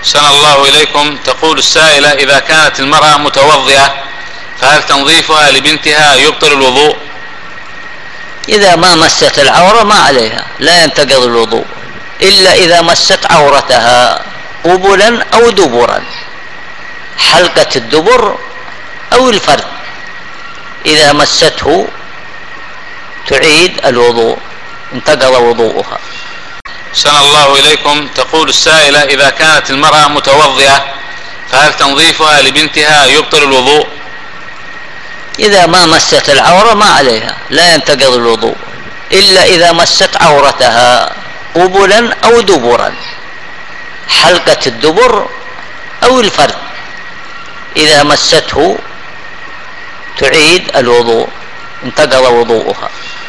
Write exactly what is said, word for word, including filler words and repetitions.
أحسن الله إليكم. تقول السائلة: إذا كانت المرأة متوضئة فهل تنظيفها لبنتها يبطل الوضوء؟ إذا ما مست العورة ما عليها، لا ينتقض الوضوء إلا إذا مست عورتها قبلا أو دبرا، حلقة الدبر أو الفرد إذا مسته تعيد الوضوء، انتقض وضوءها. أحسن الله إليكم. تقول السائلة: إذا كانت المرأة متوضئة فهل تنظيفها لبنتها يبطل الوضوء؟ إذا ما مست العورة ما عليها، لا ينتقض الوضوء إلا إذا مست عورتها قبلا أو دبرا، حلقة الدبر أو الفرد إذا مسته تعيد الوضوء، انتقض وضوءها.